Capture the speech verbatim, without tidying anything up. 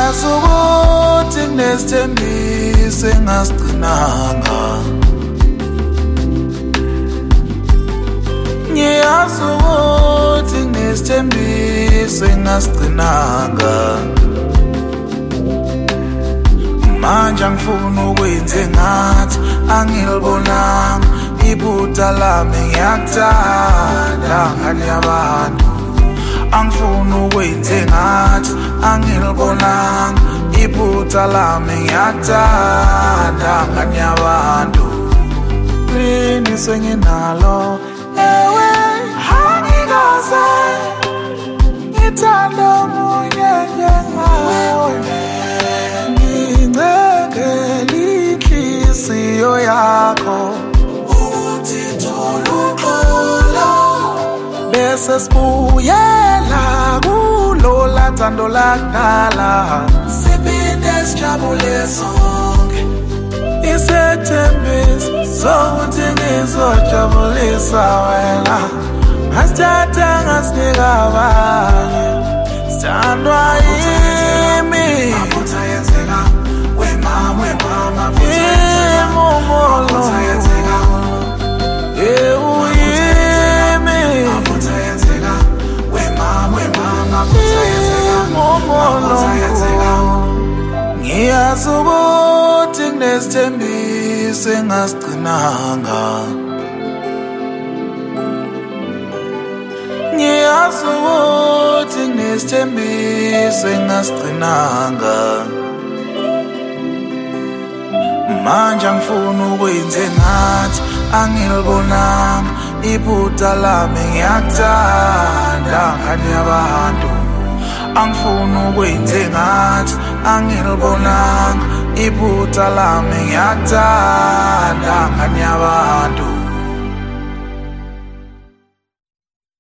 ngiyazi ukuthi kunesithembiso engasigcinanga, ngiyazi ukuthi kunesithembiso engasigcinanga. Manje angifuna ukwenza engathi angilibonanga iphutha lami, ngiyakuthanda ngani yabantu. Angifuna ukwenza engathi angilibonanga iphutha lami, ngiyakuthanda ngani yabantu. Lini senginalo ewe angikaze ngithanda omunye njengawe, ngincengela inhliziyo yakho ukuthi thola uxolo, bese sibuyela kulola thando lakudala, siphinde sijabule sonke. Isethembiso sokuthi ngizojabulisa wena, ngasithatha ngasinika abanye, sithandwa yimi. Maphutha yenzeka wemama, wemama, maphutha yenzeka, uyimi. Maphutha yenzeka wemama, wemama, maphutha yenzeka, maphutha yenzeka. Ngiyazi ukuthi kunesithembiso engasigcinanga, ngiyazi ukuthi kunesithembiso engasigcinanga. Manje angifuna ukwenza engathi angilibonanga iphutha lami, ngiyakuthanda ngani yabantu. Angifuna ukwenza engathi angilibonanga iphutha lami, ngiyakuthanda ngani yabantu.